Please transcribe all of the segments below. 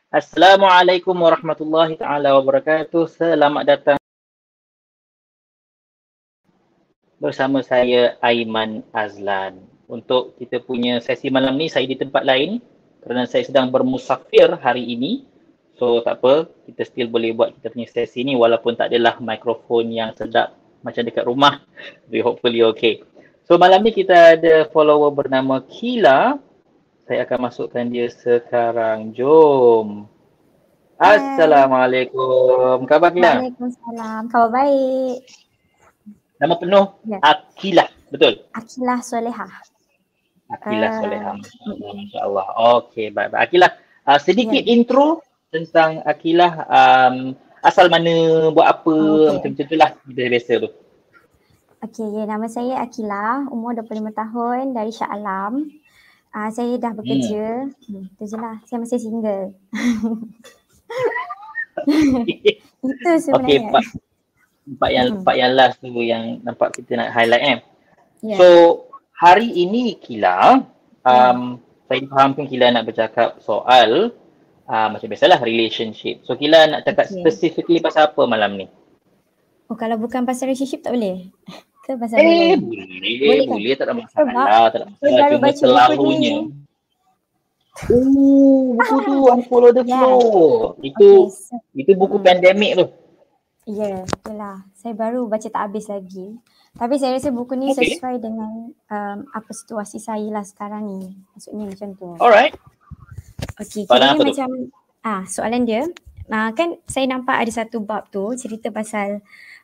Assalamualaikum warahmatullahi taala wabarakatuh. Selamat datang bersama saya Aiman Azlan. Untuk kita punya sesi malam ni saya di tempat lain kerana saya sedang bermusafir hari ini. So tak apa, kita still boleh buat kita punya sesi ni walaupun tak adalah mikrofon yang sedap macam dekat rumah. Tapi hopefully okay. So malam ni kita ada follower bernama Kila. Saya akan masukkan dia sekarang. Jom. Hai. Assalamualaikum. Khabar Kila? Waalaikumsalam. Khabar baik. Nama penuh Ya. Akilah, betul? Akilah Solehah. Akilah Solehah. Masya-Allah. Okey, baik-baik. Akilah, sedikit Ya. intro tentang Akilah, asal mana, buat apa, macam itulah biasa tu. Okey, nama saya Akilah, umur 25 tahun dari Shah Alam. Saya dah bekerja. Itu je lah. Saya masih single. Itu sebenarnya. Okey, part yang last tu yang nampak kita nak highlight Ya. So, hari ini Kila, saya faham pun Kila nak bercakap soal macam biasalah relationship. So, Kila nak cakap specifically pasal apa malam ni? Oh, kalau bukan pasal relationship tak boleh? Ke pasal boleh, boleh, tak ada masalah, tak ada masalah. Saya baru baca buku ni. Buku tu Unfollow the Flow. Itu buku pandemik tu. Ya, itulah. Saya baru baca tak habis lagi. Tapi saya rasa buku ni sesuai dengan apa situasi saya lah sekarang ni. Maksudnya macam tu. Alright. Okey, kiranya macam soalan dia, kan saya nampak ada satu bab tu cerita pasal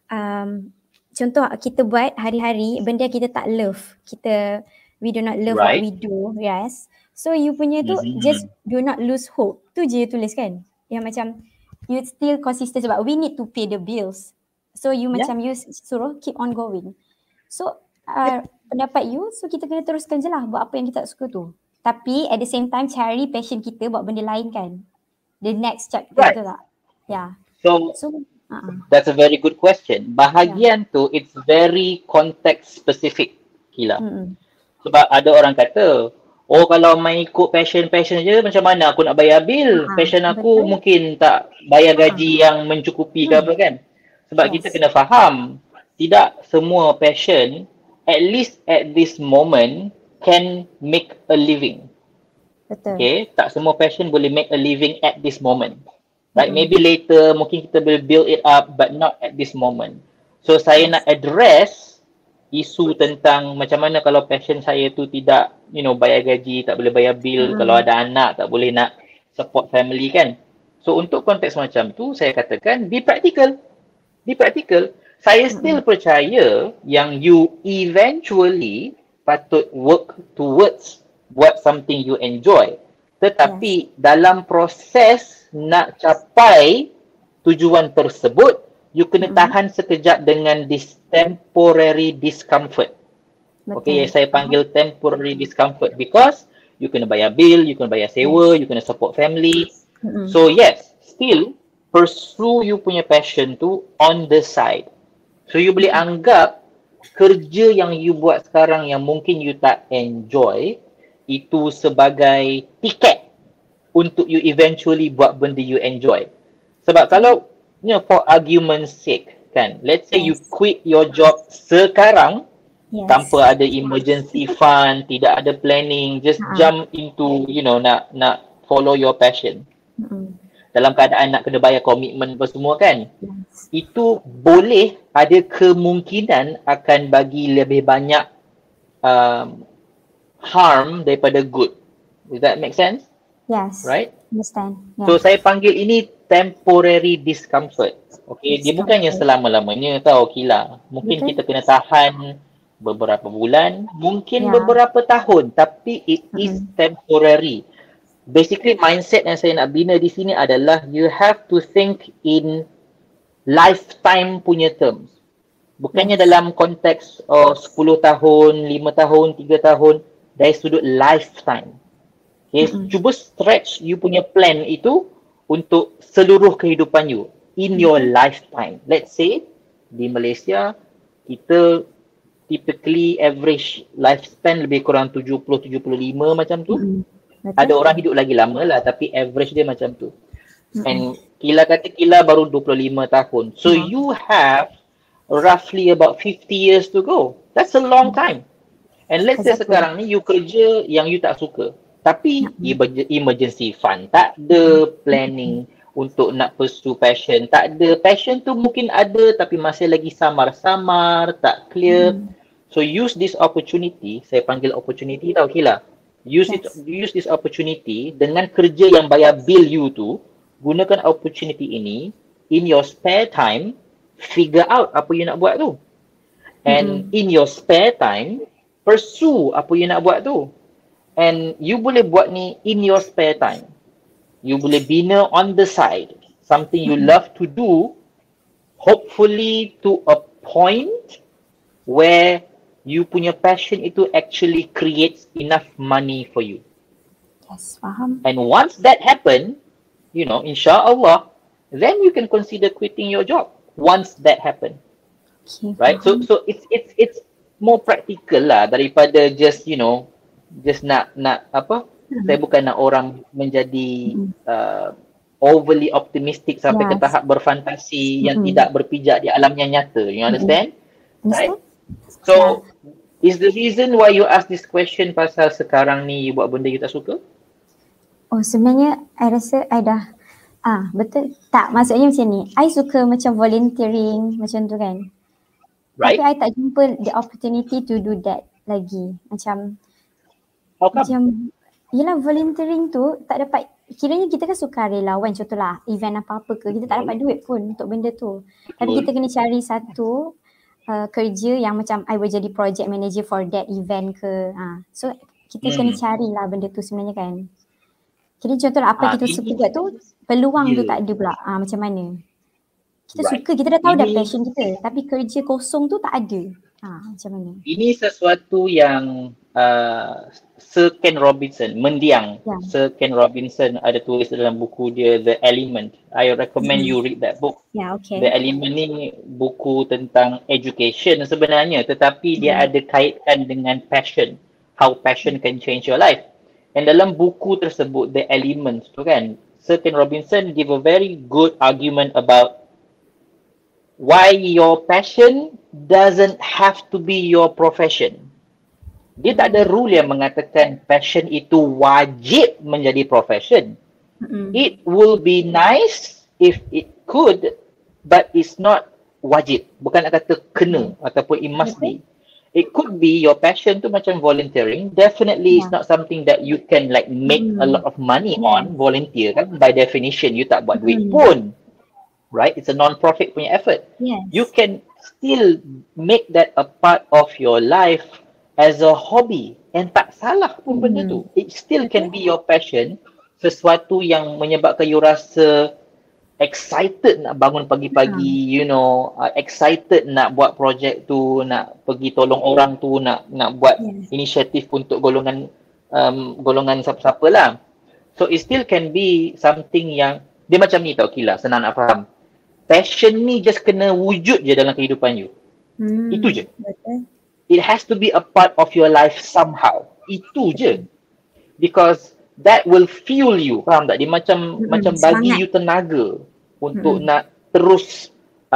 contoh kita buat hari-hari benda kita tak love. We do not love what we do, yes. So you punya tu just do not lose hope. Tu je tulis kan. Yang macam you still consistent sebab we need to pay the bills. So you macam you suruh keep on going. So pendapat you, so kita kena teruskan je lah buat apa yang kita tak suka tu. Tapi at the same time cari passion kita buat benda lain kan. The next chapter tu tak? Yeah. So that's a very good question. Bahagian tu it's very context specific, Kila. Sebab ada orang kata, oh kalau main ikut passion je macam mana aku nak bayar bil? Passion aku mungkin tak bayar gaji yang mencukupi ke apa kan? Sebab kita kena faham, tidak semua passion, at least at this moment, can make a living. Betul. Okay, tak semua passion boleh make a living at this moment. Right, maybe later mungkin kita boleh build it up but not at this moment. So saya nak address isu tentang macam mana kalau passion saya tu tidak, bayar gaji, tak boleh bayar bil, kalau ada anak tak boleh nak support family kan. So untuk konteks macam tu saya katakan be practical. Be practical. Saya still percaya yang you eventually patut work towards buat something you enjoy. Tetapi dalam proses nak capai tujuan tersebut, you kena tahan sekejap dengan this temporary discomfort. Okay, saya panggil temporary discomfort because you kena bayar bill, you kena bayar sewa, you kena support family. So yes, still pursue you punya passion tu on the side. So you boleh anggap kerja yang you buat sekarang yang mungkin you tak enjoy itu sebagai tiket untuk you eventually buat benda you enjoy. Sebab kalau for argument's sake kan, let's say you quit your job sekarang tanpa ada emergency fund, tidak ada planning, just jump into nak follow your passion. Dalam keadaan nak kena bayar komitmen apa semua kan, itu boleh ada kemungkinan akan bagi lebih banyak harm daripada good. Does that make sense? Yes. Right? Understand. Yeah. So saya panggil ini temporary discomfort. Okay, dia bukannya selama-lamanya tau Kila. Mungkin kita kena tahan beberapa bulan, mungkin beberapa tahun, tapi it is temporary. Basically mindset yang saya nak bina di sini adalah you have to think in lifetime punya terms. Bukannya dalam konteks 10 tahun, 5 tahun, 3 tahun, dari sudut lifetime. Okay, cuba stretch you punya plan itu untuk seluruh kehidupan you in your lifetime. Let's say di Malaysia kita typically average lifespan lebih kurang 70-75 macam tu. Ada orang hidup lagi lama lah tapi average dia macam tu. And Kila kata Kila baru 25 tahun. So you have roughly about 50 years to go. That's a long time. And let's say sekarang ni you kerja yang you tak suka. Tapi emergency fund tak ada, planning untuk nak pursue passion tak ada. Passion tu mungkin ada tapi masih lagi samar-samar, tak clear. So use this opportunity, saya panggil opportunity tau Kila. Use this opportunity dengan kerja yang bayar bill you tu. Gunakan opportunity ini in your spare time, figure out apa you nak buat tu. And in your spare time, pursue apa you nak buat tu. And you boleh buat ni in your spare time. You boleh bina on the side. Something you love to do, hopefully to a point where you punya passion itu actually creates enough money for you. Yes, faham. And once that happen, you know, insyaAllah, then you can consider quitting your job once that happen. Okay, right? So it's more practical lah daripada just, you know, just nak apa? Saya bukan nak orang menjadi overly optimistic sampai ke tahap berfantasi yang tidak berpijak di alam yang nyata. You understand? Right? So, is the reason why you ask this question pasal sekarang ni you buat benda you tak suka? Oh, sebenarnya I rasa I dah betul. Tak, maksudnya macam ni. I suka macam volunteering macam tu kan. Right. Tapi I tak jumpa the opportunity to do that lagi. Macam how come? Macam yelah, volunteering tu tak dapat, kiranya kita kan sukarelawan, contohlah event apa-apa ke, kita tak dapat duit pun untuk benda tu. Tapi kita kena cari satu kerja yang macam I will jadi project manager for that event ke. So kita kena carilah benda tu sebenarnya kan. Kira contohlah apa kita suka buat tu, peluang tu tak ada pula. Macam mana? Kita suka, kita dah tahu dah passion kita, tapi kerja kosong tu tak ada. Macam mana? Ini sesuatu yang Sir Ken Robinson, mendiang. Sir Ken Robinson ada tulis dalam buku dia The Element. I recommend you read that book. Okay. The Element ni buku tentang education sebenarnya, tetapi dia ada kaitkan dengan passion. How passion can change your life. And dalam buku tersebut, The Elements tu kan, Sir Ken Robinson give a very good argument about why your passion doesn't have to be your profession. Dia tak ada rule yang mengatakan passion itu wajib menjadi profession. It will be nice if it could, but it's not wajib. Bukan nak kata kena ataupun it must be. It could be your passion tu macam volunteering. Definitely it's not something that you can like make a lot of money on. Volunteer kan, by definition you tak buat duit pun. Right? It's a non-profit punya effort. You can still make that a part of your life as a hobby. And tak salah pun benda tu. It still can be your passion. Sesuatu yang menyebabkan you rasa excited nak bangun pagi-pagi, you know, excited nak buat projek tu, nak pergi tolong orang tu, nak buat inisiatif untuk golongan siapa-siapa lah. So it still can be something yang dia macam ni tau Kila, senang nak faham. Passion ni just kena wujud je dalam kehidupan you. Itu je. It has to be a part of your life somehow. Itu je. Because that will fuel you. Faham tak? Dia macam bagi you tenaga untuk nak terus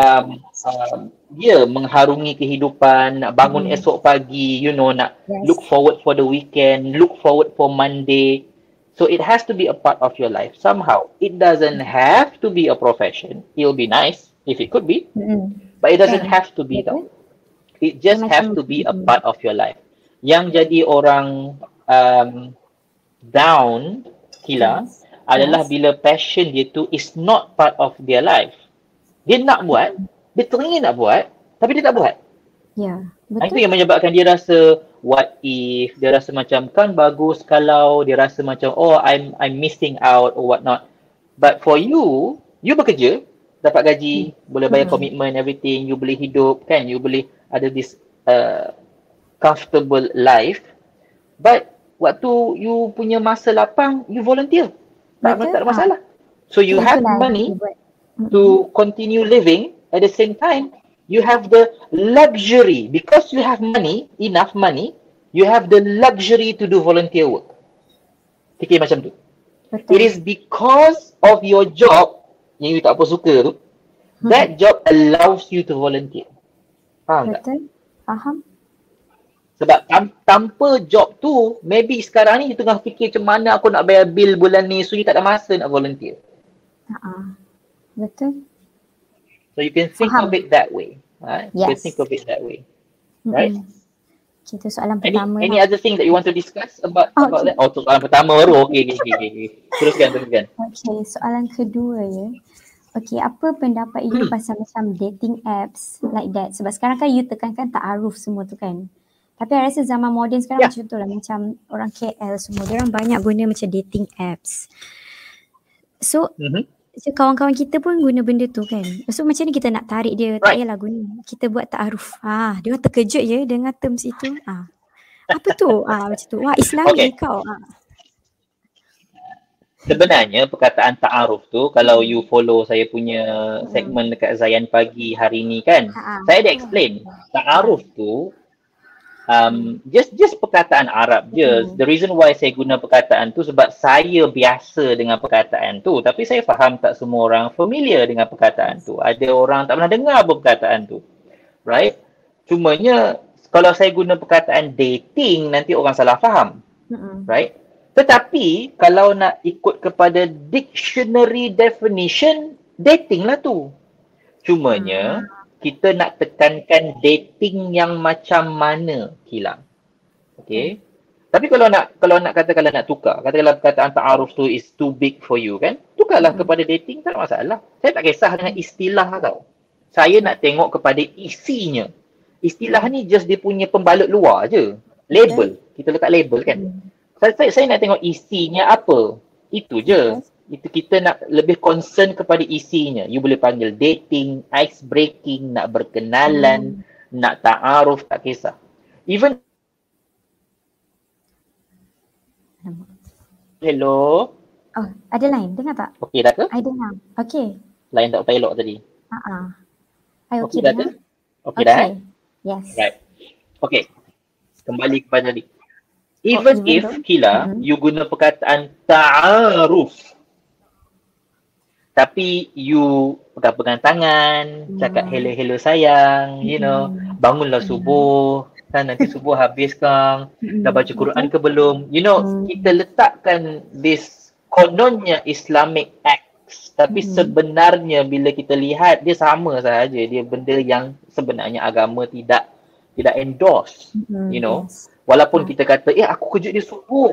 mengharungi kehidupan, nak bangun esok pagi, you know, nak look forward for the weekend, look forward for Monday. So it has to be a part of your life somehow. It doesn't have to be a profession. It'll be nice if it could be, but it doesn't have to be though. It just has to be a part of your life. Yang jadi orang down, Kila, adalah bila passion dia tu is not part of their life. Dia nak buat, dia teringin nak buat, tapi dia tak buat. Betul. Itu yang menyebabkan dia rasa what if, dia rasa macam kan bagus kalau, dia rasa macam oh I'm missing out or what not. But for you bekerja, dapat gaji, boleh bayar komitmen, everything, you boleh hidup kan, you boleh ada this comfortable life. But waktu you punya masa lapang, you volunteer. Tak ada masalah. So you have money to continue living. At the same time, you have the luxury, because you have money, enough money, you have the luxury to do volunteer work. Fikir macam tu. It is because of your job yang you tak apa suka tu, that job allows you to volunteer. Faham tak? Betul. Faham. Sebab tanpa job tu, maybe sekarang ni you tengah fikir macam mana aku nak bayar bil bulan ni, so you tak ada masa nak volunteer. Betul. So you can think of it that way. Right? You can think of it that way. Right? Itu soalan pertama. Any other thing that you want to discuss about that? Oh, soalan pertama baru. Okay. Teruskan. Okay, soalan kedua ya. Okay, apa pendapat you pasal macam dating apps like that? Sebab sekarang kan you tekankan ta'aruf semua tu kan. Tapi I rasa zaman moden sekarang macam tu lah. Macam orang KL semua, dia orang banyak guna macam dating apps. So, kawan-kawan kita pun guna benda tu kan. So macam ni kita nak tarik dia, tak payahlah guna. Kita buat ta'aruf. Dia orang terkejut je dengan terms itu. Apa tu? Macam tu. Wah, Islami kau. Sebenarnya perkataan ta'aruf tu, kalau you follow saya punya segmen dekat Zayan Pagi hari ni kan, saya ada explain. Ta'aruf tu just perkataan Arab je. The reason why saya guna perkataan tu sebab saya biasa dengan perkataan tu, tapi saya faham tak semua orang familiar dengan perkataan tu. Ada orang tak pernah dengar pun perkataan tu. Right? Cumanya kalau saya guna perkataan dating, nanti orang salah faham. Right? Tetapi kalau nak ikut kepada dictionary definition, dating lah tu. Cumanya kita nak tekankan dating yang macam mana kilang. Okay. Tapi kalau nak katakanlah nak tukar, katakanlah perkataan ta'aruf tu is too big for you kan, tukarlah kepada dating, tak ada masalah. Saya tak kisah dengan istilah tau. Saya nak tengok kepada isinya. Istilah ni just dia punya pembalut luar je. Label. Kita letak label kan. Saya nak tengok isinya apa. Itu je. Itu kita nak lebih concern kepada isinya. You boleh panggil dating, ice breaking, nak berkenalan, nak ta'aruf, tak kisah. Even hello. Oh, ada line. Dengar tak? Okey dah ke? I dengar. Okey. Line tak elok tadi. I okey dah dengar. Okey dah Yes. Right. Okey. Kembali kepada tadi. Even if Kila, you guna perkataan ta'aruf, tapi you pegang tangan, cakap hello sayang, you know, bangunlah subuh, kan nanti subuh habis kang, dah baca Quran ke belum? You know, kita letakkan this kononnya Islamic acts, tapi sebenarnya bila kita lihat dia sama sahaja, dia benda yang sebenarnya agama tidak endorse, you know. Walaupun kita kata, aku kejut dia subuh.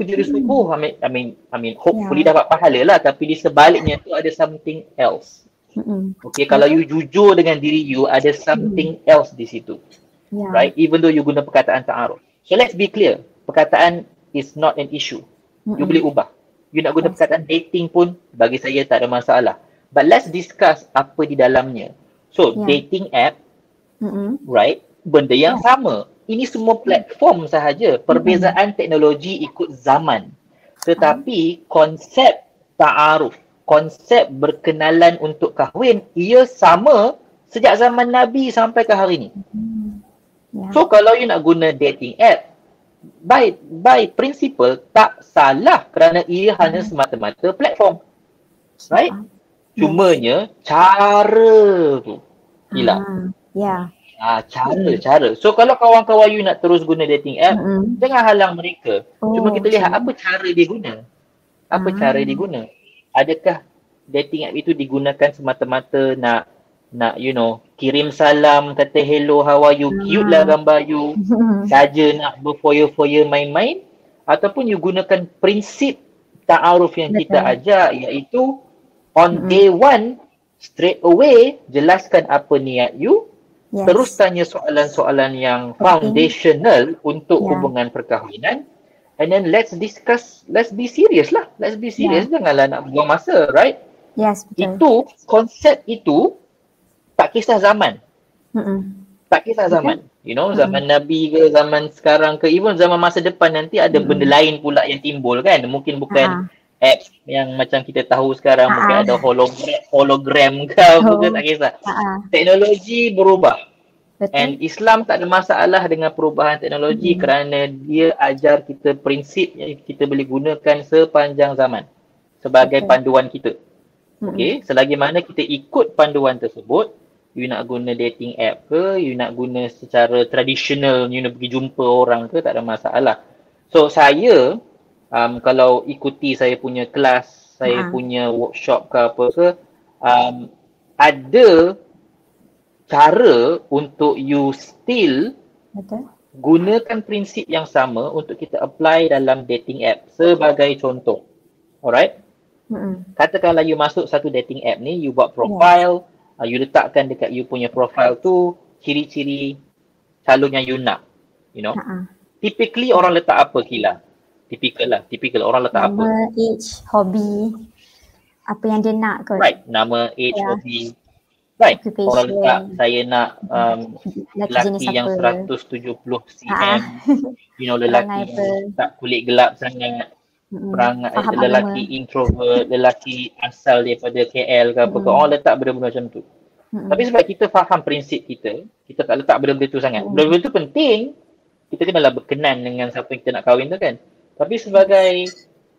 I mean, hopefully dapat pahala lah. Tapi di sebaliknya tu ada something else. Okay, kalau you jujur dengan diri you, ada something else di situ. Right? Even though you guna perkataan ta'aruf. So let's be clear. Perkataan is not an issue. You boleh ubah. You nak guna perkataan dating pun, bagi saya tak ada masalah. But let's discuss apa di dalamnya. So, dating app, right? Benda yang sama. Ini semua platform sahaja. Perbezaan teknologi ikut zaman. Tetapi konsep ta'aruf, konsep berkenalan untuk kahwin, ia sama sejak zaman Nabi sampai ke hari ni. So kalau you nak guna dating app, by principle tak salah kerana ia hanya semata-mata platform. Right? Cumanya cara tu hilang. Cara. So kalau kawan-kawan you nak terus guna dating app, jangan halang mereka. Cuma kita lihat apa cara dia guna. Cara dia guna. Adakah dating app itu digunakan semata-mata nak you know, kirim salam, kata hello, how are you, cute lah gambar you, saja nak berfoya-foya main-main, ataupun you gunakan prinsip ta'aruf yang kita ajar, iaitu on day one, straight away, jelaskan apa niat you. Terus tanya soalan-soalan yang foundational untuk hubungan perkahwinan. And then let's discuss, let's be serious lah. Let's be serious, janganlah nak buang masa, right? Yes, betul. Itu, konsep itu, tak kisah zaman. Tak kisah zaman. You know, zaman Nabi ke, zaman sekarang ke, even zaman masa depan nanti ada benda lain pula yang timbul kan. Mungkin bukan apps yang macam kita tahu sekarang, mungkin ada hologram ke apa ke, tak kisah. Teknologi berubah. Betul. And Islam tak ada masalah dengan perubahan teknologi kerana dia ajar kita prinsip yang kita boleh gunakan sepanjang zaman. sebagai panduan kita. Okay, selagi mana kita ikut panduan tersebut, you nak guna dating app ke, you nak guna secara tradisional, you nak pergi jumpa orang ke, tak ada masalah. So saya, kalau ikuti saya punya kelas, saya punya workshop ke apa ke, ada cara untuk you still gunakan prinsip yang sama untuk kita apply dalam dating app sebagai contoh. Alright? Katakanlah you masuk satu dating app ni, you buat profile, you letakkan dekat you punya profile tu ciri-ciri calon yang you nak, you know. Typically orang letak apa Kila? Typical orang letak nama, apa? Nama, age, hobi, apa yang dia nak kot. Right, nama, age, hobi. Right, occupation. Orang letak saya nak lelaki yang 170 cm, you know, lelaki yang tak kulit gelap sangat. Perangai lelaki introvert, lelaki asal daripada KL ke apa ke, orang letak benda-benda macam tu. Tapi sebab kita faham prinsip kita tak letak benda-benda tu sangat. Benda-benda tu penting, kita kenalah berkenan dengan siapa yang kita nak kahwin tu kan. Tapi sebagai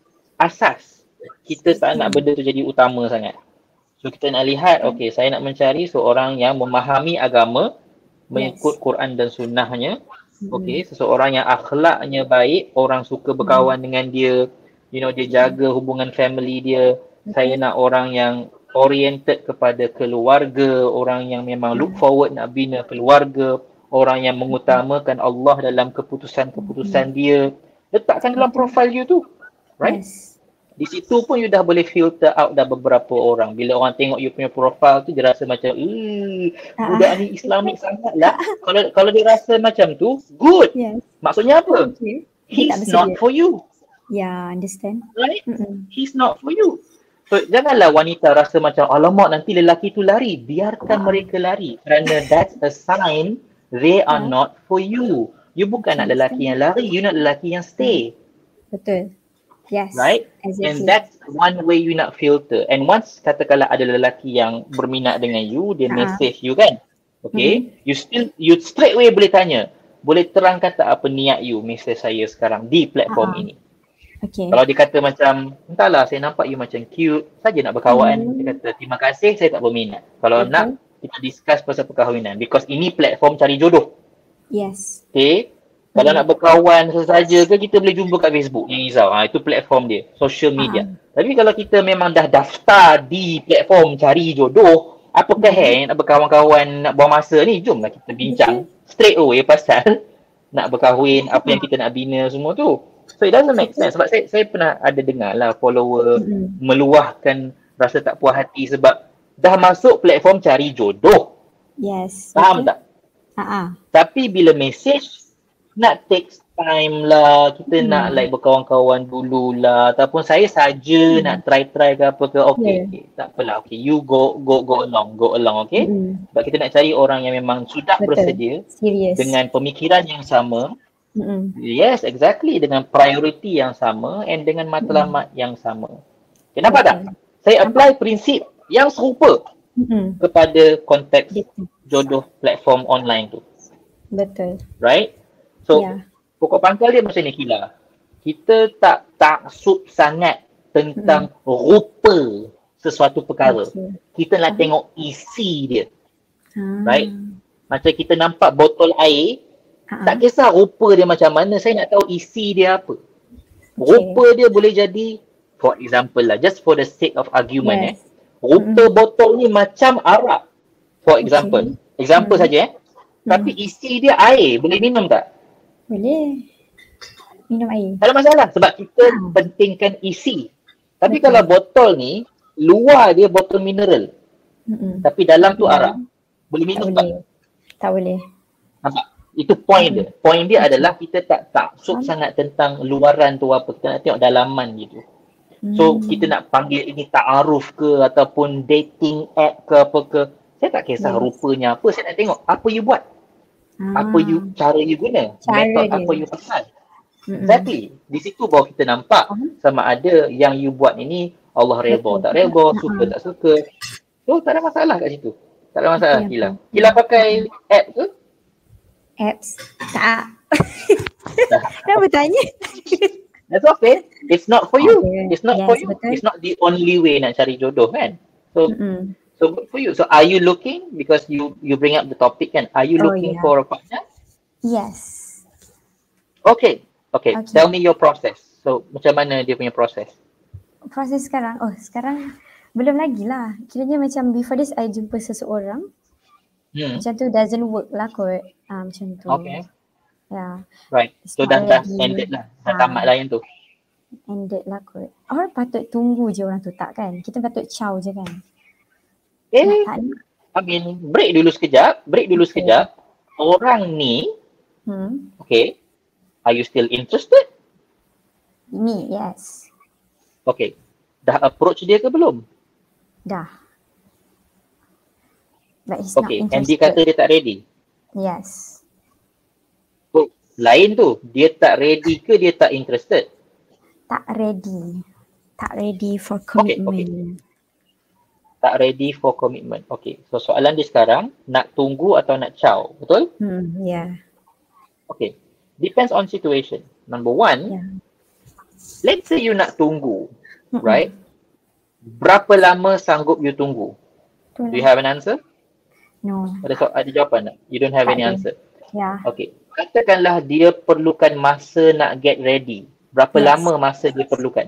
asas, kita tak nak benda tu jadi utama sangat. So kita nak lihat, okay, saya nak mencari seorang yang memahami agama, mengikut Quran dan sunnahnya. Okay, seseorang yang akhlaknya baik, orang suka berkawan dengan dia, you know, dia jaga hubungan family dia. Saya nak orang yang oriented kepada keluarga, orang yang memang look forward nak bina keluarga, orang yang mengutamakan Allah dalam keputusan-keputusan dia. Letakkan dalam profile you tu. Right? Di situ pun you dah boleh filter out dah beberapa orang. Bila orang tengok you punya profile tu, dia rasa macam, budak ni Islamik sangat lah. Kalau dia rasa macam tu, good. Maksudnya apa? He's not for you. Understand. Right? He's not for you. So janganlah wanita rasa macam, alamak nanti lelaki tu lari. Biarkan mereka lari. Kerana that's a sign they are not for you. You bukan nak lelaki yang lari, you nak lelaki yang stay. Betul. Yes. Right? Exactly. And that's one way you nak filter. And once katakanlah ada lelaki yang berminat dengan you, dia message you kan. Okay. You straight away boleh tanya, boleh terangkan tak apa niat you message saya sekarang di platform ini. Okay. Kalau dia kata macam, entahlah saya nampak you macam cute, saja nak berkawan. Dia kata, terima kasih, saya tak berminat. Kalau nak, kita discuss pasal perkahwinan. Because ini platform cari jodoh. Yes. Okay. Kalau nak berkawan sesaja ke, kita boleh jumpa kat Facebook yang Izau. Itu platform dia, social media. Tapi kalau kita memang dah daftar di platform cari jodoh, apakah nak berkawan-kawan, nak buang masa ni, jomlah kita bincang straight away pasal nak berkahwin, apa yang kita nak bina semua tu. So it doesn't make sense. Sebab saya pernah ada dengar lah follower meluahkan rasa tak puas hati sebab dah masuk platform cari jodoh. Yes. Faham tak? Tapi bila message, nak take time lah, kita nak like berkawan-kawan dulu lah, ataupun saya saja nak try ke apa ke, okay, tak apalah, okay, you go along, okay. Sebab kita nak cari orang yang memang sudah bersedia, dengan pemikiran yang sama, yes, exactly, dengan priority yang sama and dengan matlamat yang sama. Okay, nampak tak? Saya apply prinsip yang serupa kepada konteks jodoh platform online tu. Betul. Right? So, pokok pangkal dia macam ni Kila. Kita tak taksub sangat tentang rupa sesuatu perkara. Kita nak tengok isi dia. Right? Macam kita nampak botol air, tak kisah rupa dia macam mana, saya nak tahu isi dia apa. Rupa dia boleh jadi, for example lah, just for the sake of argument, rupa botol ni macam arak. For example. Example saja Tapi isi dia air, boleh minum tak? Boleh. Minum air. Tak ada masalah sebab kita pentingkan isi. Tapi kalau botol ni, luar dia botol mineral. Tapi dalam tu arak. Boleh minum tak? Tak boleh. Nampak? Itu point dia. Point dia adalah kita tak taksub sangat tentang luaran tu apa. Kita nak tengok dalaman gitu. So kita nak panggil ini ta'aruf ke ataupun dating app ke apa ke. Saya tak kisah rupanya apa. Saya nak tengok apa you buat. Apa cara you guna, method apa you pasal. Exactly. Di situ baru kita nampak sama ada yang you buat ini Allah redha tak redha, suka tak suka. So tak ada masalah kat situ. Tak ada masalah Kila. Kila pakai app ke? Apps? Tak. Dah bertanya. That's okay. It's not for you. Okay. It's not Yes, for you. betul. It's not the only way nak cari jodoh kan. So so good for you. So are you looking, because you bring up the topic kan, are you Oh, looking yeah. for a partner? Yes. Okay. Okay. Tell me your process. So macam mana dia punya proses? Proses sekarang, sekarang belum lagi lah. Kiranya macam before this I jumpa seseorang, macam tu doesn't work lah kot. Macam tu. Okay. Yeah. Right. It's So not dah ready. ended lah. Dah tamat lah yang tu. Ended lah kot. Orang patut tunggu je orang tu, tak kan? Kita patut chow je kan? Tak ni. I mean, break dulu sekejap. Orang ni, okay, are you still interested? Me, yes. Okay. Dah approach dia ke belum? Dah. But he's not Okay. interested. And dia kata dia tak ready? Yes. So, lain tu. Dia tak ready ke dia tak interested? Tak ready. Tak ready for commitment. Okay. Tak ready for commitment. Okay. So, soalan dia sekarang, nak tunggu atau nak chow? Betul? Yeah. Okay. Depends on situation. Number one, let's say you nak tunggu, right? Berapa lama sanggup you tunggu? Do you have an answer? No. Ada jawapan tak? You don't have any answer? Yeah. Okay. Katakanlah dia perlukan masa nak get ready. Berapa lama masa dia perlukan?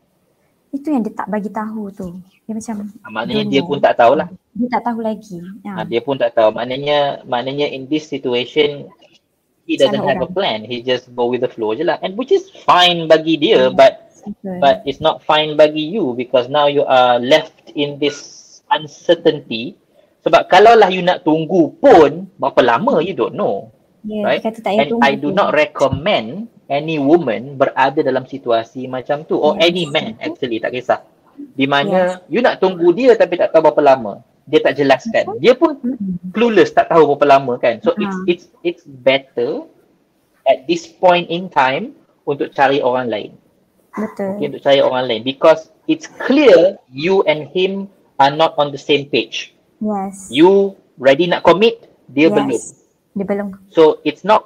Itu yang dia tak bagi tahu tu. Dia macam maknanya dia pun tak tahulah. Dia tak tahu lagi. Dia pun tak tahu. Maknanya in this situation he doesn't have a plan. He just go with the flow je lah. And which is fine bagi dia, but it's not fine bagi you, because now you are left in this uncertainty. Sebab kalau lah you nak tunggu pun, berapa lama you don't know. Right? And I do not recommend any woman berada dalam situasi macam tu, or any man actually, tak kisah. Di mana you nak tunggu dia tapi tak tahu berapa lama. Dia tak jelaskan. Dia pun clueless, tak tahu berapa lama kan. So it's better at this point in time untuk cari orang lain. Betul. Okay, untuk cari orang lain, because it's clear you and him are not on the same page. Yes. You ready nak commit, dia belum. Dia belum. So it's not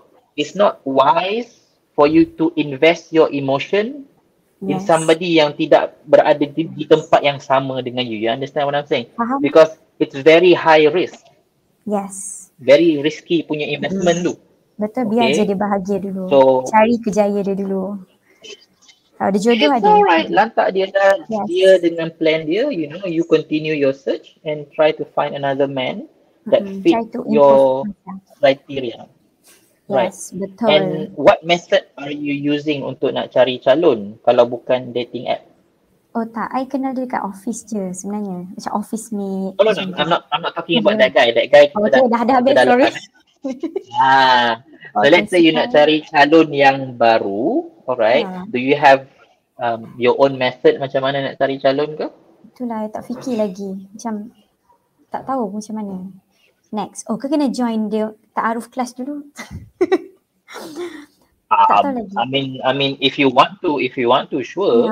wise for you to invest your emotion in somebody yang tidak berada di tempat yang sama dengan you. You understand what I'm saying? Faham. Because it's very high risk. Yes. Very risky punya investment tu. Betul, biar je dia bahagia dulu. So, cari kejaya dia dulu. Kalau ada jodoh ada. It's alright. Lantak dia dah, dia dengan plan dia, you continue your search and try to find another man that fit your criteria. Yes, betul. And what method are you using untuk nak cari calon kalau bukan dating app? Oh tak, I kenal dia dekat office je sebenarnya. Macam office mate. Oh no, I'm not talking about that guy. That guy dah habis, sorry. So let's say you nak cari calon yang baru, alright? Do you have your own method macam mana nak cari calon ke? Itulah, I tak fikir lagi. Macam tak tahu macam mana. Next. Kau kena join dia ta'aruf kelas dulu. Tak tahu lagi. I mean if you want to sure.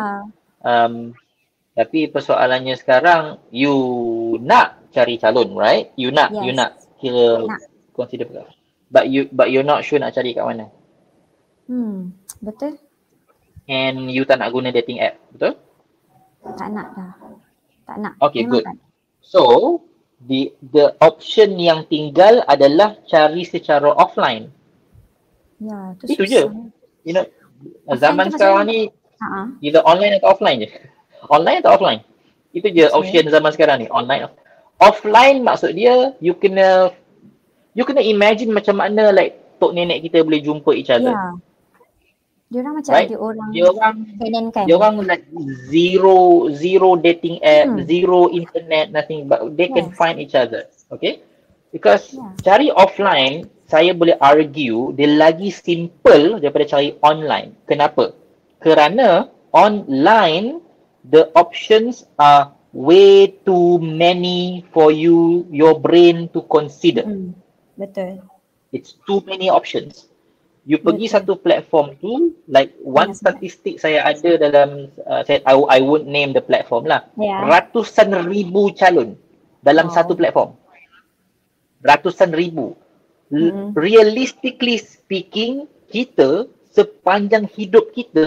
Tapi persoalannya sekarang, you nak cari calon, right? You nak kira consider, but you're not sure nak cari kat mana. Betul. And you tak nak guna dating app, betul? Tak nak dah. Tak nak. Okay, good. So the option yang tinggal adalah cari secara offline. Ya, itu je. Zaman sekarang ni either online atau offline je. Online atau offline. Itu je option zaman sekarang ni, online. Offline maksud dia you kena imagine macam mana like tok nenek kita boleh jumpa each other. Ya. Diorang macam ada orang diorang like zero dating app, zero internet, nothing, but they can find each other. Okay? Because cari offline, saya boleh argue dia lagi simple daripada cari online. Kenapa? Kerana online the options are way too many for your brain to consider. Betul. It's too many options. You pergi satu platform tu, like one statistik saya ada dalam, I won't name the platform lah. Ratusan ribu calon dalam satu platform. Ratusan ribu. Realistically speaking, kita sepanjang hidup kita tak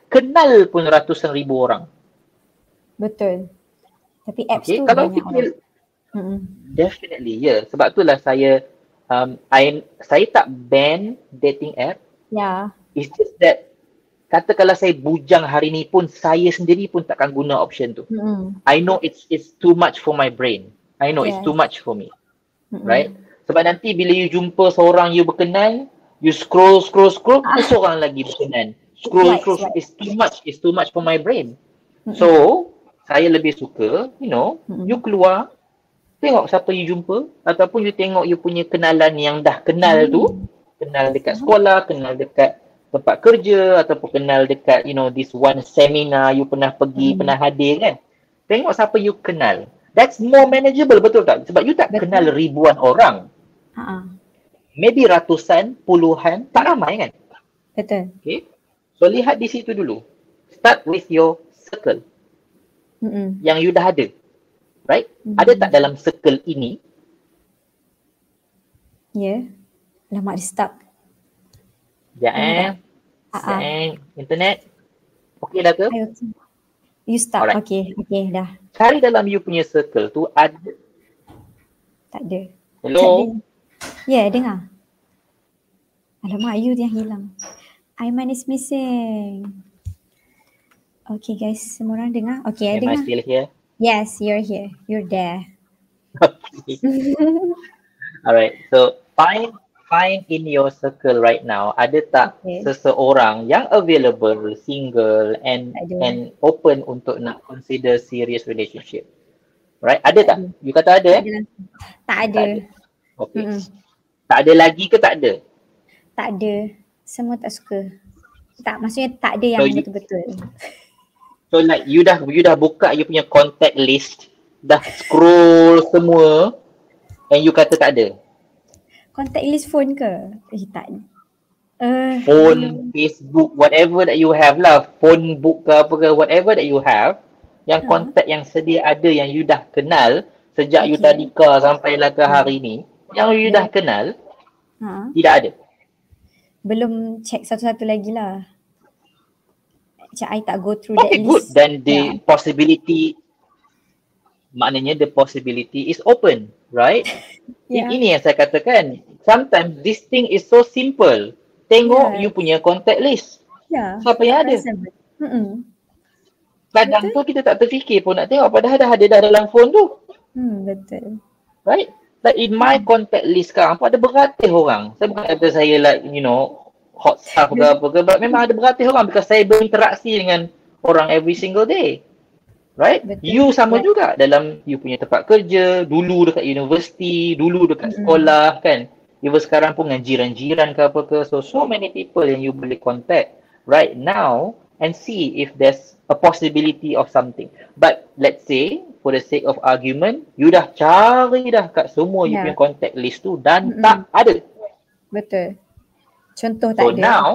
kenal pun ratusan ribu orang. Betul. Tapi apps tu kalau banyak fikir, orang. definitely, sebab itulah saya saya tak ban dating app. Ya. It's just that katakanlah saya bujang hari ni pun, saya sendiri pun takkan guna option tu. I know it's too much for my brain. I know it's too much for me. Right? Sebab nanti bila you jumpa seorang you berkenan, you scroll, seorang lagi berkenan. Scroll, it's too much for my brain. So, saya lebih suka, you keluar, tengok siapa you jumpa, ataupun you tengok you punya kenalan yang dah kenal tu, kenal dekat sekolah, kenal dekat tempat kerja, ataupun kenal dekat, this one seminar you pernah pergi, pernah hadir kan. Tengok siapa you kenal. That's more manageable, betul tak? Sebab you tak kenal ribuan orang. Maybe ratusan, puluhan, tak ramai kan? Betul. Okay. So, lihat di situ dulu. Start with your circle. Yang you dah ada. Right? Ada tak dalam circle ini? Lama dia stuck. Internet. Okay dah ke? You stuck. Alright. Okay, dah. Cari dalam you punya circle tu ada. Tak ada. Hello? Dengar. Alamak, you yang hilang. Aiman is missing. Okay guys, semua orang dengar? Okay, I dengar. Am I still here? Yes, you're here. You're there. Okay. Alright, so find in your circle right now, ada tak seseorang yang available, single and open untuk nak consider serious relationship? Right? Ada tak? You kata ada? Tak ada. Okay. Tak ada lagi ke tak ada? Tak ada. Semua tak suka. Tak, maksudnya tak ada yang betul-betul. So like you dah buka you punya contact list, dah scroll semua and you kata tak ada? Contact list phone ke? Tak. Phone, Facebook, whatever that you have lah. Phone book ke apa ke, whatever that you have. Yang contact yang sedia ada yang you dah kenal sejak you tadika sampailah ke hari ni. Yang you dah kenal, tidak ada. Belum check satu-satu lagi lah. Macam I tak go through that list. Good. Then the possibility, maknanya the possibility is open, right? Ini yang saya katakan. Sometimes this thing is so simple. Tengok you punya contact list. Siapa yang ada? Kadang tu kita tak terfikir pun nak tengok, padahal dah ada dalam phone tu. Betul. Right? Like in my contact list sekarang pun ada beratus orang. Saya bukan kata saya like, hot stuff ke apa ke, but memang ada beratus orang because saya berinteraksi dengan orang every single day. Right? Betul. You sama juga dalam you punya tempat kerja, dulu dekat universiti, dulu dekat sekolah kan. Even sekarang pun dengan jiran-jiran ke apa ke. So many people yang you boleh contact right now and see if there's a possibility of something. But let's say, for the sake of argument, you dah cari dah kat semua you punya contact list tu dan tak ada. Betul. Contoh tak ada.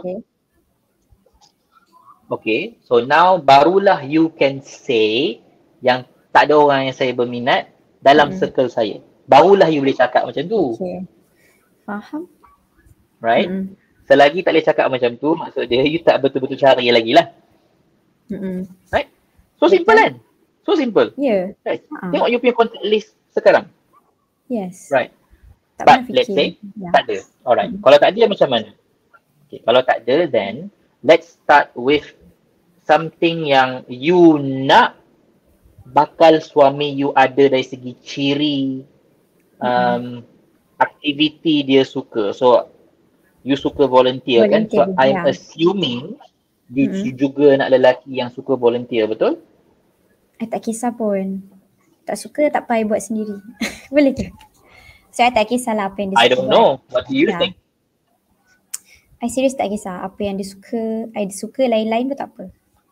So now barulah you can say yang tak ada orang yang saya berminat dalam circle saya. Barulah you boleh cakap macam tu. Faham. Right? Selagi tak boleh cakap macam tu, maksud dia you tak betul-betul cari lagi lah. Right? So simple kan? So simple. Right? Tengok you punya contact list sekarang. Yes. Right. But let's say tak ada. Alright. Kalau tak ada macam mana? Okay. Kalau tak ada, then let's start with something yang you nak bakal suami you ada dari segi ciri, aktiviti dia suka. So you suka volunteer kan? So I'm assuming dia juga nak lelaki yang suka volunteer, betul? I tak kisah pun. Tak suka tak payah buat sendiri. Boleh ke? So I tak kisahlah apa yang dia suka. I don't know. What do you think? I serius tak kisah apa yang dia suka. I suka lain-lain pun tak apa.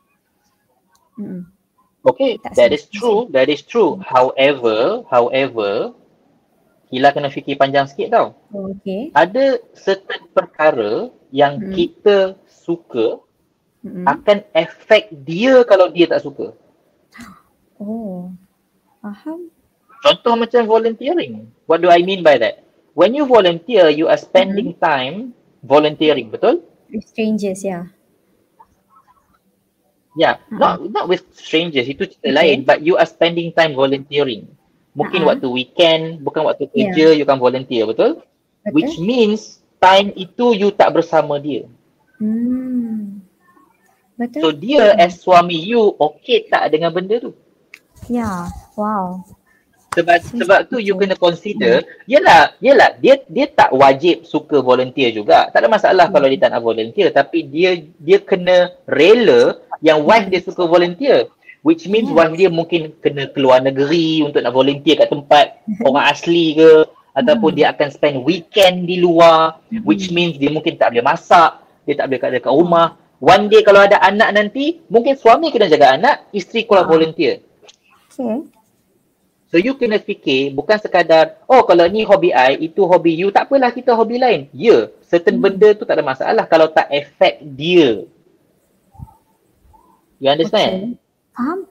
Okay, that is true. That is true. However, Hila kena fikir panjang sikit tau. Ada certain perkara yang kita suka akan affect dia kalau dia tak suka. Faham. Contoh macam volunteering. What do I mean by that? When you volunteer, you are spending time volunteering, betul? With strangers, Not with strangers, itu cerita lain, but you are spending time volunteering. Mungkin waktu weekend, bukan waktu kerja, you kan volunteer, betul? Which means time itu you tak bersama dia. Betul. So dia as suami you okay tak dengan benda tu? Wow. Sebab tu you kena consider, yelah dia tak wajib suka volunteer juga. Tak ada masalah kalau dia tak nak volunteer, tapi dia kena rela yang wife dia suka volunteer. Which means wife dia mungkin kena keluar negeri untuk nak volunteer kat tempat orang asli ke, ataupun dia akan spend weekend di luar, which means dia mungkin tak boleh masak, dia tak boleh kat rumah. One day kalau ada anak nanti, mungkin suami kena jaga anak, isteri keluar volunteer. So you kena fikir bukan sekadar, oh kalau ni hobi I, itu hobi you, tak apalah kita hobi lain. Certain benda tu tak ada masalah kalau tak affect dia. You understand? Faham?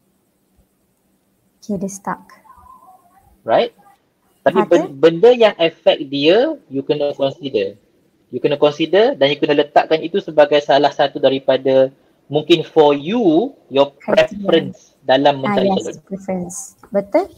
Dia stuck. Right? Tapi benda yang affect dia, you kena consider. You kena consider dan you kena letakkan itu sebagai salah satu daripada mungkin for you, your preference dalam mencari calon. Preference. Betul?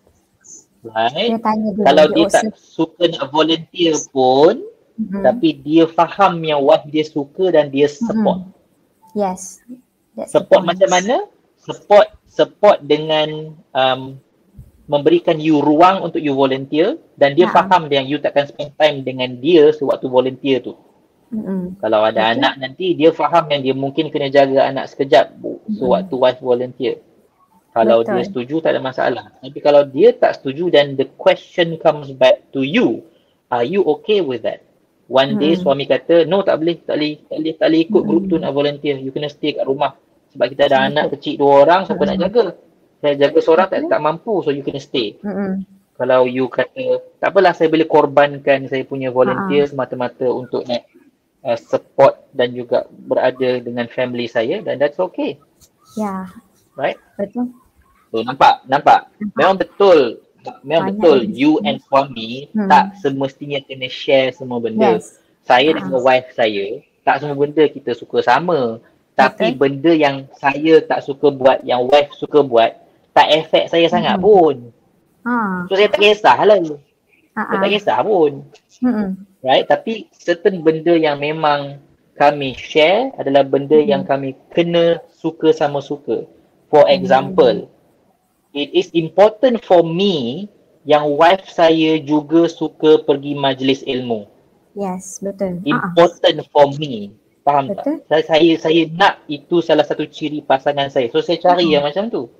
Right? Kalau dia tak suka nak volunteer pun, tapi dia faham yang wife dia suka dan dia support. Yes. Support macam mana? Support dengan memberikan you ruang untuk you volunteer dan dia faham yang you takkan spend time dengan dia sewaktu volunteer tu. Kalau ada anak nanti, dia faham yang dia mungkin kena jaga anak sekejap sewaktu wife volunteer. Kalau dia setuju, tak ada masalah. Tapi kalau dia tak setuju, then the question comes back to you. Are you okay with that? One day suami kata, no tak boleh ikut group tu nak volunteer. You kena stay kat rumah. Sebab kita ada anak kecil 2 orang, siapa nak jaga? Saya jaga seorang tak mampu, so you kena stay. Kalau you kata, tak apalah saya boleh korbankan saya punya volunteer semata-mata untuk nak support dan juga berada dengan family saya, dan that's okay. Right? Betul. So nampak? Memang betul you and suami tak semestinya kena share semua benda. Saya dengan wife saya, tak semua benda kita suka sama. Tapi benda yang saya tak suka buat, yang wife suka buat, tak efek saya sangat pun. So saya tak kisahlah. Saya tak kisah pun. Right? Tapi certain benda yang memang kami share adalah benda yang kami kena suka sama suka. For example, it is important for me yang wife saya juga suka pergi majlis ilmu. Yes, betul. Important for me. Faham betul. Tak? Saya nak itu salah satu ciri pasangan saya. So saya cari yang macam tu.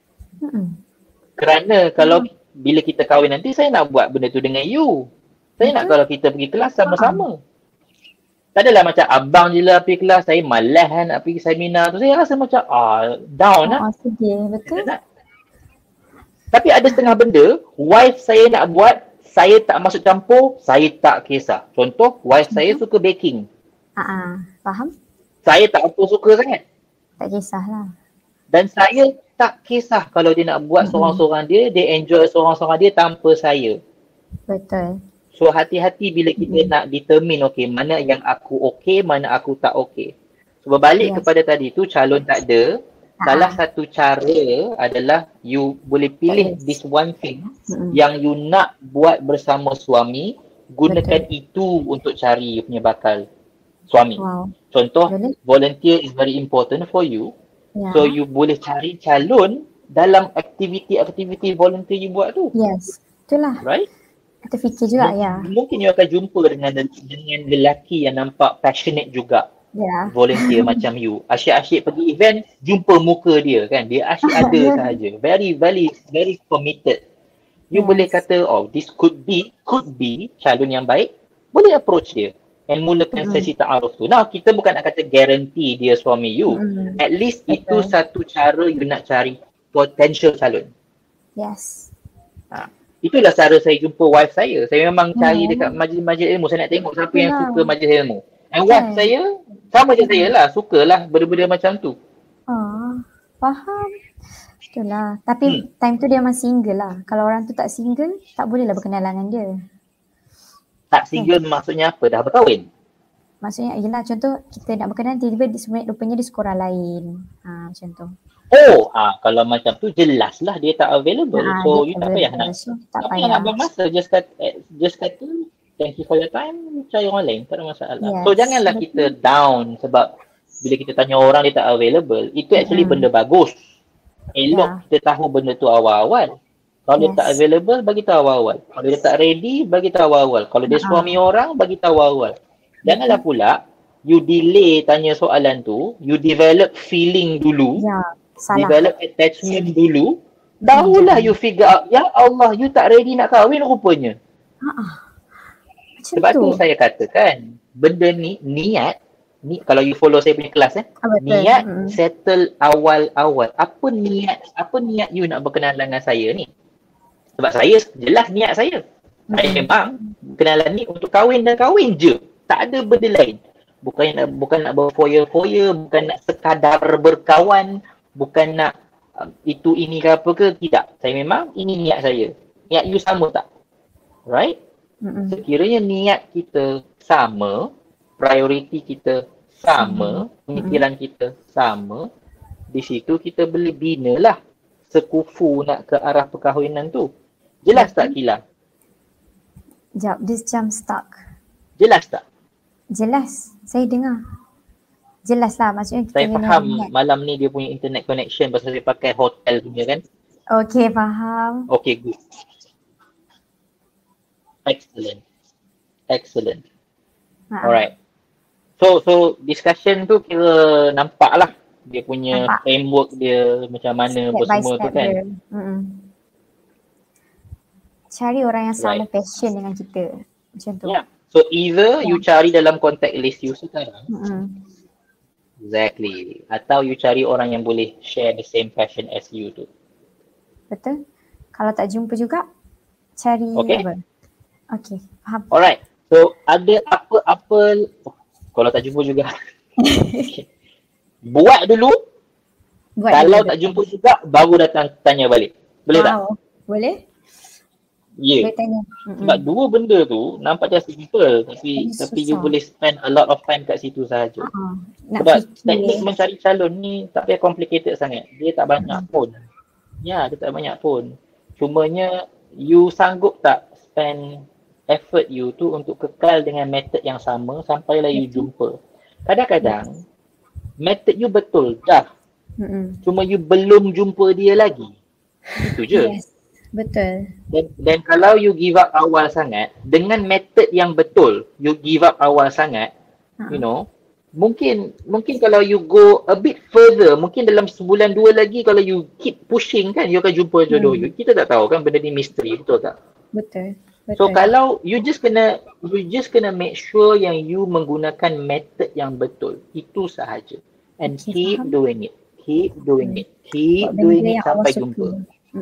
Kerana kalau bila kita kahwin nanti, saya nak buat benda tu dengan you. Saya nak kalau kita pergi kelas sama-sama. Tak adalah macam abang je lah pergi kelas, saya malas nak pergi seminar tu. Saya rasa macam down lah. Sedih, betul. Tapi ada setengah benda, wife saya nak buat, saya tak masuk campur, saya tak kisah. Contoh, wife saya suka baking. Faham? Saya tak apa suka sangat. Tak kisahlah. Dan saya tak kisah kalau dia nak buat seorang-seorang dia enjoy seorang-seorang dia tanpa saya. Betul. So hati-hati bila kita nak determine mana yang aku mana aku tak So berbalik kepada tadi tu, calon tak ada. Salah satu cara adalah you boleh pilih this one thing yang you nak buat bersama suami, gunakan itu untuk cari you punya bakal suami. Contoh, volunteer is very important for you. So you boleh cari calon dalam aktiviti-aktiviti volunteer you buat tu. Yes, itulah. Right? Kita fikir juga Mungkin you akan jumpa dengan lelaki yang nampak passionate juga. Volunteer macam you. Asyik-asyik pergi event, jumpa muka dia kan. Dia asyik ada sahaja. Very, very, very committed. You boleh kata, this could be calon yang baik. Boleh approach dia and mulakan sesi ta'aruf tu. Now, kita bukan nak kata guarantee dia suami you. At least itu satu cara you nak cari potential calon. Yes. Itulah cara saya jumpa wife saya. Saya memang cari dekat majlis-majlis ilmu. Saya nak tengok siapa yang suka majlis ilmu. And wife saya, sama je saya lah. Sukalah benda-benda macam tu. Faham. Itulah. Tapi time tu dia masih single lah. Kalau orang tu tak single, tak bolehlah berkenalan dengan dia. Tak single maksudnya apa? Dah berkahwin? Maksudnya yelah contoh kita nak berkenalan tiba-tiba sebenarnya rupanya dia sekolah lain. Macam tu. Kalau macam tu jelaslah dia tak available. So you tak payah nak. Tak payah nak buang masa. Just kata thank you for your time, cari orang lain, tak ada masalah. Yes, so janganlah kita down sebab bila kita tanya orang dia tak available. Itu actually benda bagus. Elok kita tahu benda tu awal-awal. Kalau dia tak available, bagi tahu awal-awal. Kalau dia tak ready, bagi tahu awal-awal. Kalau dia suami orang, bagi tahu awal-awal. Janganlah pula you delay tanya soalan tu, you develop feeling dulu, develop attachment dulu, barulah you figure out, ya Allah, you tak ready nak kahwin rupanya. Sebab tu saya katakan, benda ni, niat, kalau you follow saya punya kelas niat settle awal-awal. Apa niat you nak berkenalan dengan saya ni? Sebab saya jelas niat saya. Saya memang kenalan ni untuk kahwin dan kahwin je. Tak ada benda lain. Bukan nak berfoya-foya, bukan nak sekadar berkawan, bukan nak itu ini ke apa ke, tidak. Saya memang ini niat saya. Niat you sama tak? Right? Sekiranya niat kita sama, prioriti kita sama, pemikiran kita sama, di situ kita boleh binalah sekufu nak ke arah perkahwinan tu. Jelas tak Kila? Sekejap, dia macam stuck. Jelas tak? Jelas, saya dengar. Jelas lah, maksudnya kita saya faham malam ni dia punya internet connection pasal saya pakai hotel punya kan. Okay, faham. Okay, good. Excellent. Alright. So discussion tu kira nampak lah dia punya framework dia macam mana apa semua tu kan. Cari orang yang sama passion dengan kita. Macam tu. Yeah. So either you cari dalam contact list you sekarang. Exactly. Atau you cari orang yang boleh share the same passion as you tu. Betul. Kalau tak jumpa juga, cari apa? Okay, faham. Alright. So ada apa-apa, kalau tak jumpa juga. Buat dulu. Kalau tak jumpa juga, baru datang tanya balik. Boleh tak? Boleh. Ya. Sebab dua benda tu nampak just simple tapi you boleh spend a lot of time kat situ sahaja. Sebab teknik mencari calon ni tak payah complicated sangat. Dia tak banyak pun. Ya, dia tak banyak pun. Cumanya you sanggup tak spend effort you tu untuk kekal dengan method yang sama sampailah you jumpa. Kadang-kadang method you betul dah. Cuma you belum jumpa dia lagi. Itu je. Yes. Betul. Dan kalau you give up awal sangat, dengan method yang betul, you give up awal sangat, you know, mungkin kalau you go a bit further, mungkin dalam sebulan dua lagi kalau you keep pushing kan, you akan jumpa jodoh you. Kita tak tahu kan benda ni misteri, betul tak? Betul. So kalau you just kena make sure yang you menggunakan method yang betul. Itu sahaja. And keep doing it. Keep doing it sampai jumpa.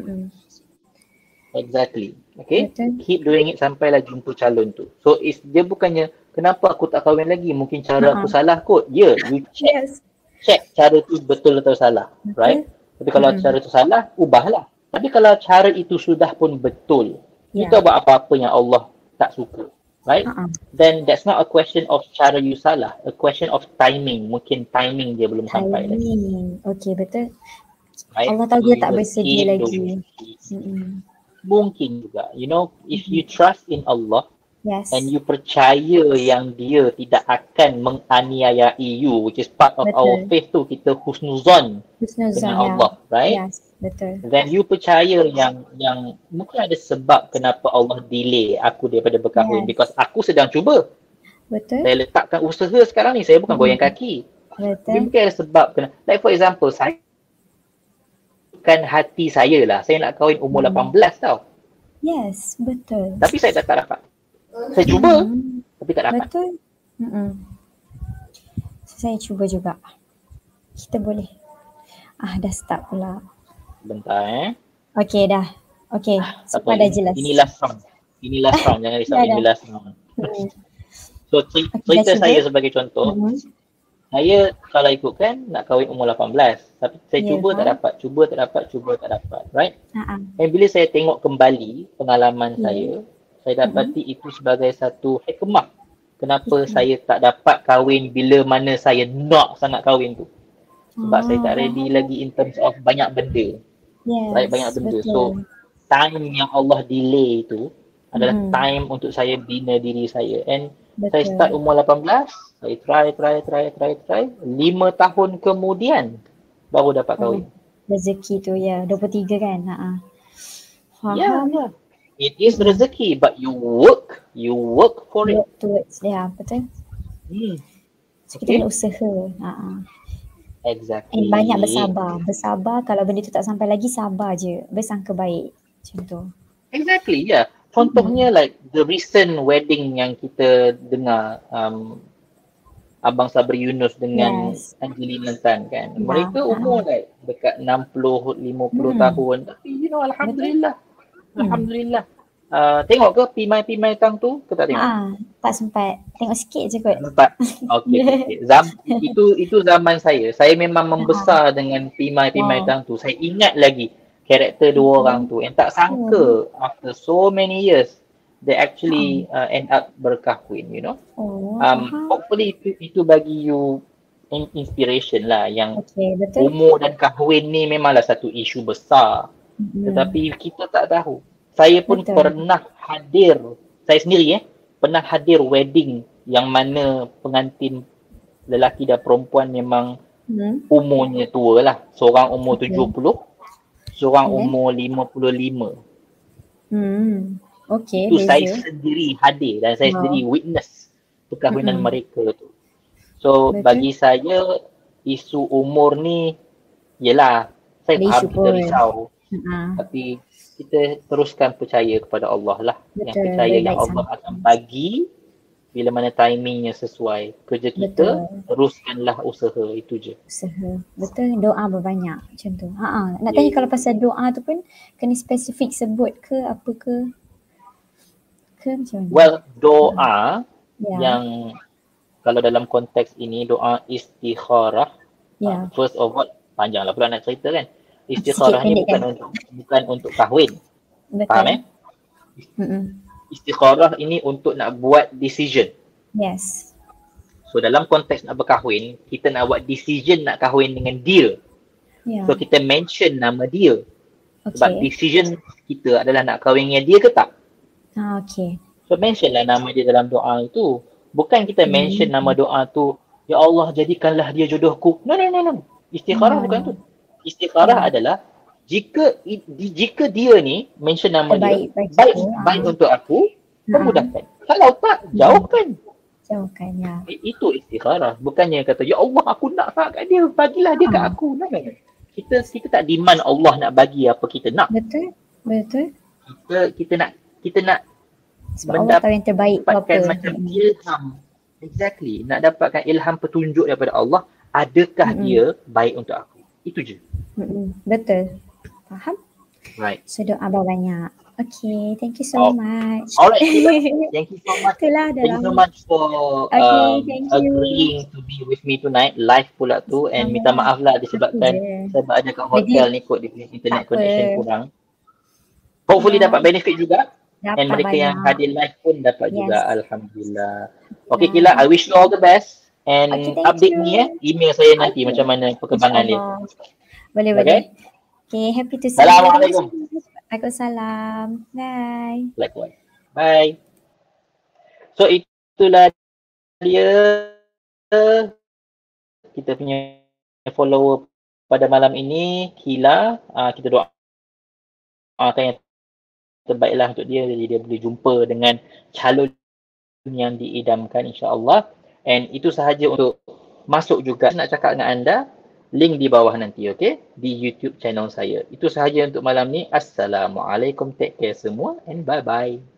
Exactly. Okay. Keep doing it sampailah jumpa calon tu. So dia bukannya kenapa aku tak kahwin lagi, mungkin cara aku salah kot. You check cara tu betul atau salah, right? Tapi kalau cara tu salah, ubahlah. Tapi kalau cara itu sudah pun betul, kita buat apa-apa yang Allah tak suka, right? Then that's not a question of cara you salah, a question of timing. Mungkin timing dia belum sampai lagi. Okay, betul. Right? Allah tahu dia tak bersedia lagi. Mungkin juga, you know, if you trust in Allah and you percaya yang dia tidak akan menganiayai you, which is part of our faith tu, kita husnuzon dengan Allah, right? Yes, betul. Then you percaya yang mungkin ada sebab kenapa Allah delay aku daripada berkahwin, because aku sedang cuba. Betul. Saya letakkan usaha sekarang ni, saya bukan goyang kaki. Betul. Mungkin ada sebab like for example, saya kan hati saya lah, saya nak kahwin umur 18 tau. Yes, betul. Tapi saya tak dapat. Saya cuba, tapi tak dapat. Betul. Saya cuba juga. Kita boleh. Dah start pula. Bentar Okay, dah. Okay, semua dah jelas. Ini last round. Jangan risau, ini last round. So, cerita saya sebagai contoh. Saya kalau ikutkan nak kahwin umur 18, tapi saya cuba tak dapat, right? Dan bila saya tengok kembali pengalaman saya dapati itu sebagai satu hikmah kenapa saya tak dapat kahwin bila mana saya nak sangat kahwin tu. Sebab saya tak ready lagi in terms of banyak benda. Yes, Banyak benda. betul. So, time yang Allah delay tu adalah time untuk saya bina diri saya. And saya start umur 18, saya try. 5 tahun kemudian baru dapat kahwin. Rezeki tu ya, 23 kan? Faham. Yeah. It is rezeki, but you work for it. Work towards, ya, betul. So, kita kena usaha. Exactly. And banyak bersabar. Kalau benda tu tak sampai lagi, sabar je. Bersangka baik. Macam tu. Exactly, yeah. Contohnya like the recent wedding yang kita dengar Abang Sabri Yunus dengan Angelina Tan kan. Mereka umur like dekat 60, 50 tahun. Tapi you know, Alhamdulillah. Alhamdulillah. Tengok ke Pimai Tang tu ke tak tengok? Tak sempat. Tengok sikit je kot. Sempat. Okay. Itu zaman saya. Saya memang membesar dengan Pimai Tang tu. Saya ingat lagi karakter dua orang tu. And tak sangka after so many years they actually end up berkahwin, you know. Hopefully itu bagi you inspiration lah yang umur dan kahwin ni memanglah satu isu besar. Tetapi kita tak tahu. Saya pun pernah hadir, saya sendiri pernah hadir wedding yang mana pengantin lelaki dan perempuan memang umurnya tua lah. Seorang umur 70, seorang umur 55. Itu saya sendiri hadir dan saya sendiri witness perkahwinan mereka tu. So bagi saya isu umur ni, yelah, saya faham kita risau. Tapi kita teruskan percaya kepada Allah lah. Yang percaya yang Allah akan bagi bila mana timingnya sesuai. Kerja kita, teruskanlah usaha, itu je. Usaha. Betul, doa berbanyak macam tu. Nak tanya kalau pasal doa tu pun kena spesifik sebut ke apa ke? Ke macam mana? Well, doa yang kalau dalam konteks ini doa istikharah. First of all, panjanglah pula nak cerita kan. Istikharah ni bukan untuk kahwin. Betul. Faham Istikharah ini untuk nak buat decision. Yes. So dalam konteks nak berkahwin, kita nak buat decision nak kahwin dengan dia. So kita mention nama dia. Sebab decision kita adalah nak kahwin dengan dia ke tak? So mention lah nama dia dalam doa itu. Bukan kita mention nama doa tu, ya Allah jadikanlah dia jodohku. No. Istikharah bukan tu. Istikharah adalah jika dia ni mention nama dia baik untuk aku, permudahkan. Kalau tak, jauhkan. Itu istikharah. Bukannya kata ya Allah aku nak kat dia, bagilah dia kat aku. No. Kita tak demand Allah nak bagi apa kita nak. Betul. Kita nak sebab Allah tahu yang terbaik apa. Macam ilham. Exactly. Nak dapatkan ilham petunjuk daripada Allah, adakah dia baik untuk aku? Itu je. Betul. Faham? Right. So doa banyak. Okay, thank you so much. Alright, thank you so much. Thank you so much for agreeing to be with me tonight, live pula tu. And minta maaf lah disebabkan saya berada kat hotel ni kot, di internet connection kurang. Hopefully dapat benefit juga. And mereka yang hadir live pun dapat juga. Alhamdulillah. Okay Kila, I wish you all the best. And update me email saya nanti macam mana perkembangan dia. Boleh. Okay, happy to see you. Assalamualaikum. Waalaikumsalam. Bye. Likewise. Bye. So itulah dia kita punya follower pada malam ini, Kila. Kita doakan yang terbaiklah untuk dia, jadi dia boleh jumpa dengan calon yang diidamkan insya-Allah. And itu sahaja untuk masuk juga. Nak cakap dengan anda, link di bawah nanti, okay? Di YouTube channel saya. Itu sahaja untuk malam ni. Assalamualaikum. Take care semua and bye-bye.